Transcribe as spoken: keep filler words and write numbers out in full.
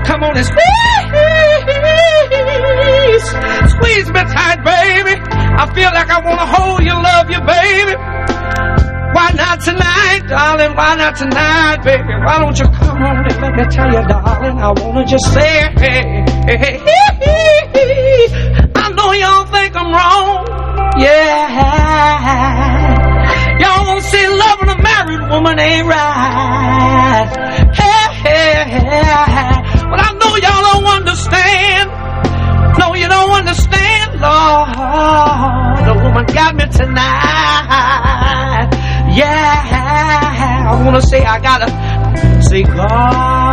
come on and squeeze, squeeze me tight, baby. I feel like I want to hold you, love you, baby. Why not tonight, darling? Why not tonight, baby? Why don't you come on and let me tell you, darling? I want to just say, hey, hey, hey, hey, hey. I know y'all think I'm wrong, yeah. Y'all won't say loving a married woman ain't right, hey, hey, hey. But I know y'all don't understand. No, you don't understand, Lord. The woman got me tonight. Yeah, I wanna say I gotta say God.